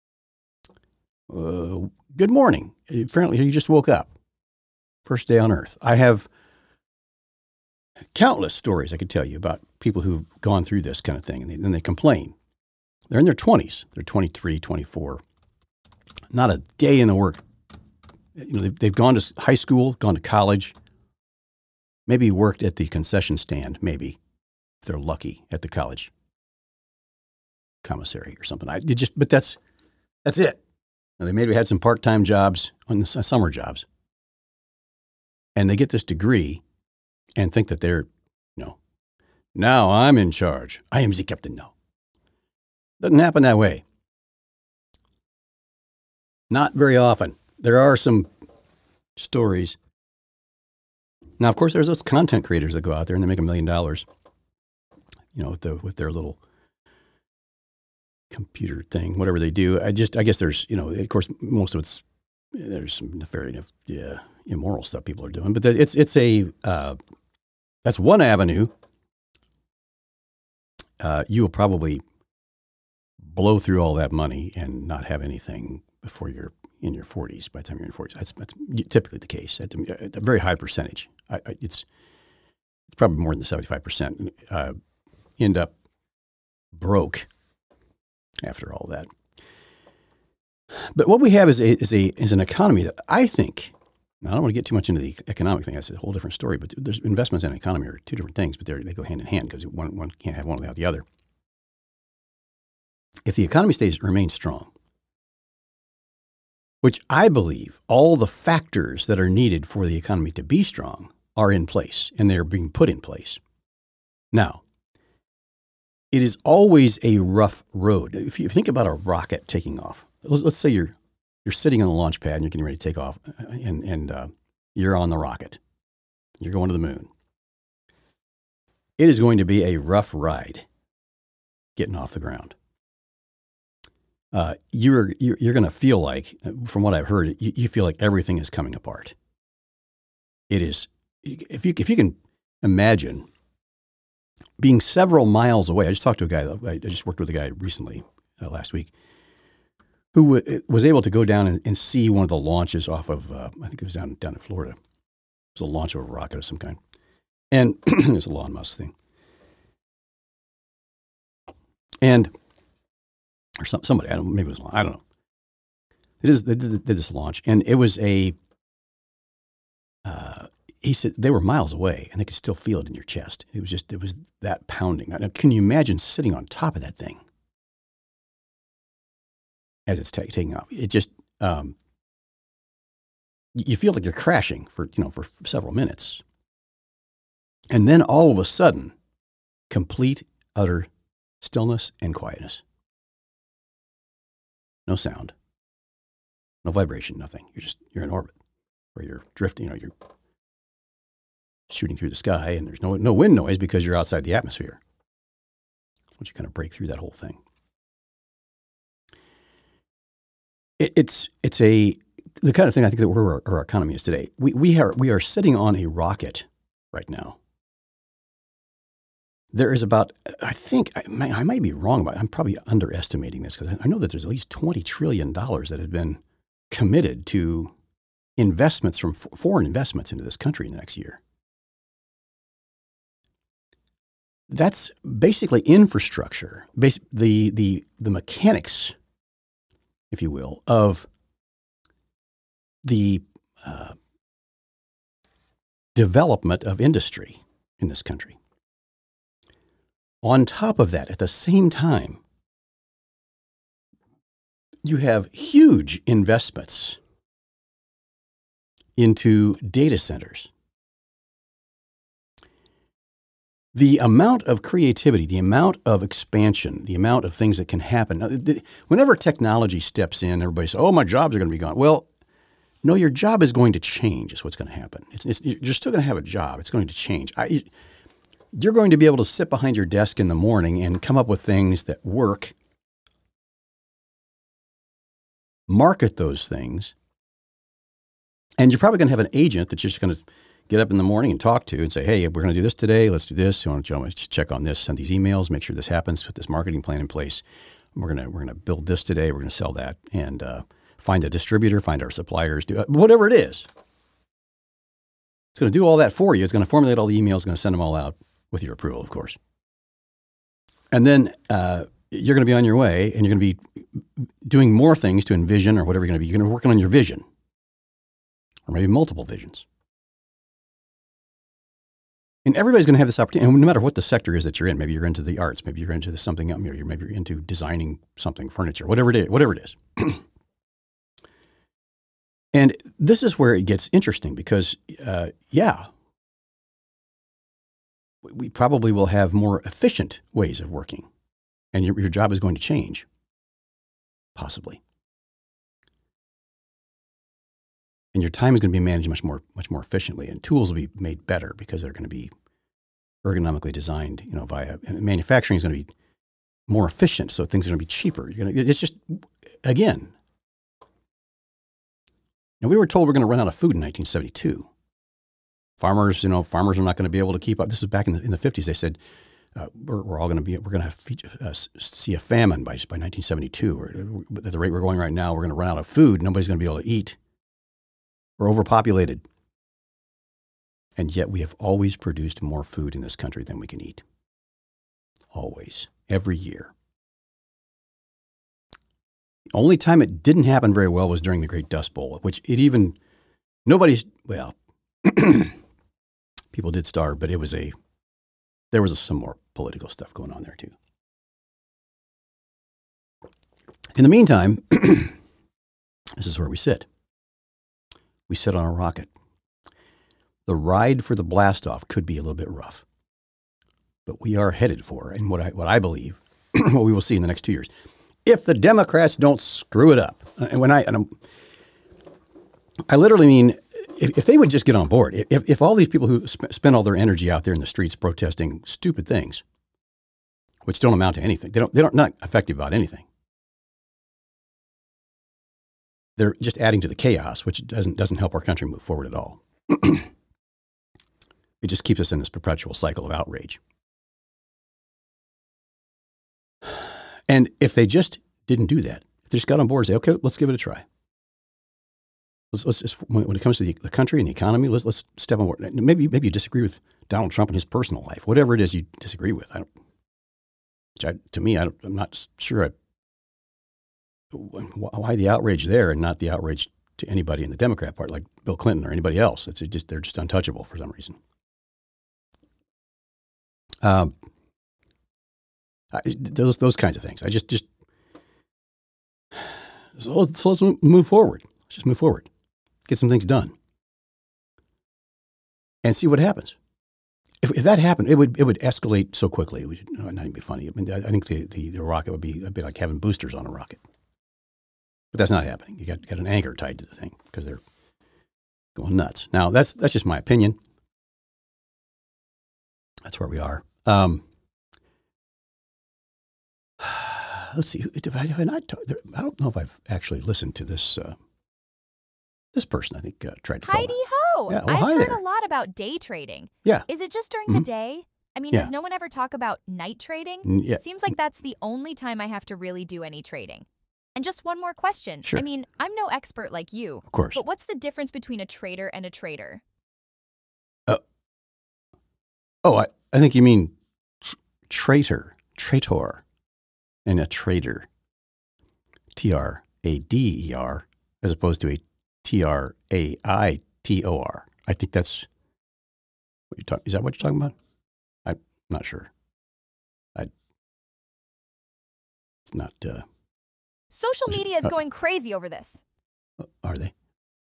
Good morning. Apparently, you just woke up. First day on earth. I have countless stories I could tell you about people who've gone through this kind of thing, and then they complain. They're in their 20s. They're 23, 24. Not a day in the work. They've gone to high school, gone to college, maybe worked at the concession stand, maybe, if they're lucky, at the college commissary or something. But that's it. Now, they maybe had some part-time jobs, summer jobs, and they get this degree and think that they're, now I'm in charge. I am the captain. No. Doesn't happen that way. Not very often. There are some stories. Now, of course, there's those content creators that go out there and they make $1 million, with their little computer thing, whatever they do. I guess there's, of course, most of there's some nefarious, immoral stuff people are doing, but that's one avenue. You will probably blow through all that money and not have anything before you're in your 40s. By the time you're in your 40s, that's typically the case. At a very high percentage. It's probably more than 75%. End up broke after all that. But what we have is an economy that I think. Now, I don't want to get too much into the economic thing. That's a whole different story. But there's investments and economy are two different things, but they go hand in hand because one can't have one without the other. If the economy remains strong, which I believe all the factors that are needed for the economy to be strong are in place, and they're being put in place. Now, it is always a rough road. If you think about a rocket taking off, let's say you're sitting on the launch pad and you're getting ready to take off, and you're on the rocket. You're going to the moon. It is going to be a rough ride getting off the ground. You're going to feel like, from what I've heard, you feel like everything is coming apart. It is, if you can imagine being several miles away. I just talked to a guy. I just worked with a guy recently, last week, who was able to go down and see one of the launches off of, I think it was down in Florida. It was a launch of a rocket of some kind. And it's a Elon Musk thing. And, or somebody, maybe it was Elon, I don't know. They did this launch, and it was he said they were miles away, and they could still feel it in your chest. It was that pounding. Now, can you imagine sitting on top of that thing? as it's taking off. It just you feel like you're crashing for several minutes, and then all of a sudden, complete utter stillness and quietness. No sound, no vibration, nothing. You're in orbit, or you're drifting. You're shooting through the sky, and there's no wind noise because you're outside the atmosphere. Once you kind of break through that whole thing, it's the kind of thing I think that our economy is today. We are sitting on a rocket right now. There is about, I think, I might be wrong, but I'm probably underestimating this because I know that there's at least $20 trillion that have been committed to investments from foreign investments into this country in the next year. That's basically infrastructure, the mechanics, if you will, of the development of industry in this country. On top of that, at the same time, you have huge investments into data centers. The amount of creativity, the amount of expansion, the amount of things that can happen. Whenever technology steps in, everybody says, oh, my jobs are going to be gone. Well, no, your job is going to change is what's going to happen. You're still going to have a job. It's going to change. You're going to be able to sit behind your desk in the morning and come up with things that work, market those things, and you're probably going to have an agent that's just going to get up in the morning and talk to and say, hey, we're going to do this today. Let's do this. You want to check on this, send these emails, make sure this happens, put this marketing plan in place. We're going to build this today. We're going to sell that and find a distributor, find our suppliers, do whatever it is. It's going to do all that for you. It's going to formulate all the emails, going to send them all out with your approval, of course. And then you're going to be on your way and you're going to be doing more things to envision or whatever you're going to be. You're going to be working on your vision or maybe multiple visions. And everybody's going to have this opportunity, and no matter what the sector is that you're in, maybe you're into the arts, maybe you're into something, maybe you're into designing something, furniture, whatever it is. And this is where it gets interesting because, we probably will have more efficient ways of working, and your job is going to change, possibly. And your time is going to be managed much more efficiently, and tools will be made better because they're going to be ergonomically designed, and manufacturing is going to be more efficient, so things are going to be cheaper. It's just, again, we were told we're going to run out of food in 1972. Farmers are not going to be able to keep up. This is back in the 50s. They said we're going to see a famine by 1972. Or at the rate we're going right now, we're going to run out of food. Nobody's going to be able to eat. We're overpopulated. And yet we have always produced more food in this country than we can eat. Always. Every year. The only time it didn't happen very well was during the Great Dust Bowl, which people did starve, but there was some more political stuff going on there too. In the meantime, this is where we sit. We sit on a rocket. The ride for the blastoff could be a little bit rough, but we are headed for, and what I believe, what we will see in the next 2 years, if the Democrats don't screw it up. And I literally mean, if they would just get on board, if all these people who spend all their energy out there in the streets protesting stupid things, which don't amount to anything, they're not effective about anything. They're just adding to the chaos, which doesn't help our country move forward at all. It just keeps us in this perpetual cycle of outrage. And if they just didn't do that, if they just got on board and say, okay, let's give it a try. Let's just, when it comes to the country and the economy, let's step on board. Maybe you disagree with Donald Trump in his personal life, whatever it is you disagree with. I'm not sure why the outrage there and not the outrage to anybody in the Democrat Party, like Bill Clinton or anybody else. They're just untouchable for some reason. Those kinds of things. So let's move forward. Let's just move forward. Get some things done. And see what happens. If that happened, it would escalate so quickly. It would not even be funny. I mean, I think the rocket would be a bit like having boosters on a rocket. But that's not happening. You got an anchor tied to the thing because they're going nuts. Now, that's just my opinion. That's where we are. Let's see. I don't know if I've actually listened to this this person. I think tried to call. Heidi ho! Yeah, I've heard a lot about day trading. Yeah. Is it just during the day? I mean, does no one ever talk about night trading? Yeah. Seems like that's the only time I have to really do any trading. And just one more question. Sure. I mean, I'm no expert like you. Of course. But what's the difference between a trader and a trader? I think you mean traitor, and a trader. TRADER, as opposed to a TRAITOR. I think that's what you're talking. Is that what you're talking about? I'm not sure. It's not. Social media is going crazy over this. Are they?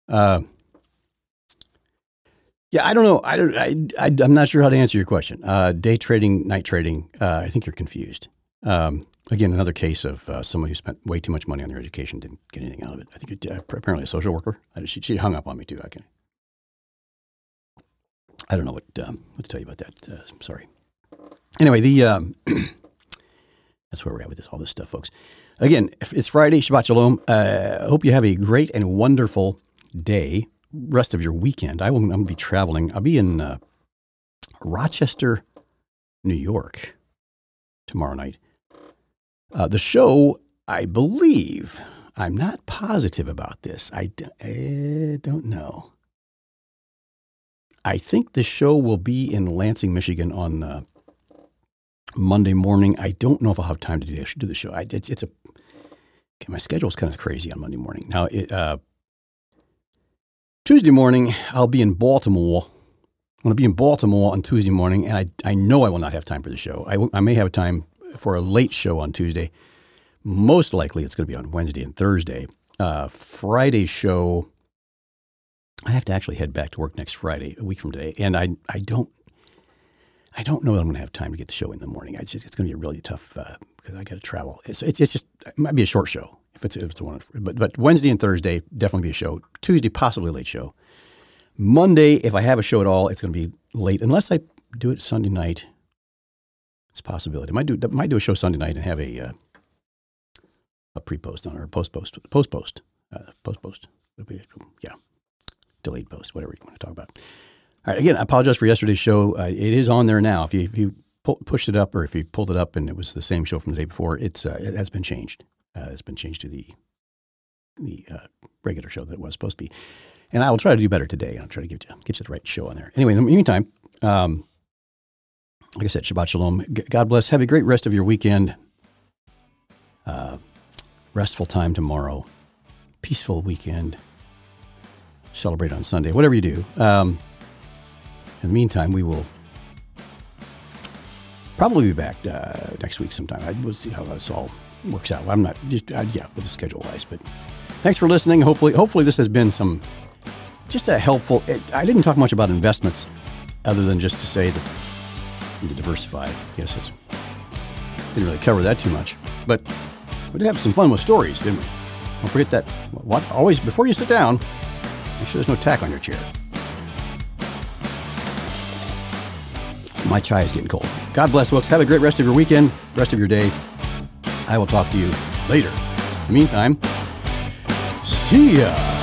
Yeah, I don't know. I'm not sure how to answer your question. Day trading, night trading. I think you're confused. Again, another case of someone who spent way too much money on their education, didn't get anything out of it. I think apparently a social worker. She hung up on me too. I don't know what to tell you about that. I'm sorry. Anyway, that's where we're at with all this stuff, folks. Again, it's Friday. Shabbat Shalom. I hope you have a great and wonderful day. Rest of your weekend. I'm going to be traveling. I'll be in Rochester, New York tomorrow night. The show, I believe, I'm not positive about this. I don't know. I think the show will be in Lansing, Michigan on Monday morning. I don't know if I'll have time to do the show. My schedule is kind of crazy on Monday morning. Now, Tuesday morning, I'll be in Baltimore. I'm going to be in Baltimore on Tuesday morning, and I know I will not have time for the show. I may have time for a late show on Tuesday. Most likely, it's going to be on Wednesday and Thursday. Friday's show, I have to actually head back to work next Friday, a week from today, and I don't know that I'm going to have time to get the show in the morning. It's going to be really tough because I got to travel. It's just it might be a short show if it's one. But Wednesday and Thursday definitely be a show. Tuesday possibly a late show. Monday, if I have a show at all, it's going to be late unless I do it Sunday night. It's a possibility. I might do a show Sunday night and have a pre-post on or post-post. Yeah, delayed post, whatever you want to talk about. All right, again, I apologize for yesterday's show. It is on there now. If you pushed it up or if you pulled it up and it was the same show from the day before, it has been changed. It's been changed to the regular show that it was supposed to be. And I will try to do better today. I'll try to get you the right show on there. Anyway, in the meantime, like I said, Shabbat Shalom. God bless. Have a great rest of your weekend. Restful time tomorrow. Peaceful weekend. Celebrate on Sunday. Whatever you do. In the meantime, we will probably be back next week sometime. We'll see how this all works out. I'm not just with the schedule wise, but thanks for listening. Hopefully this has been just a helpful. I didn't talk much about investments, other than just to say that to diversify. Yes, didn't really cover that too much, but we did have some fun with stories, didn't we? Don't forget that. Always before you sit down, make sure there's no tack on your chair. My chai is getting cold. God bless, folks. Have a great rest of your weekend, rest of your day. I will talk to you later. In the meantime, see ya.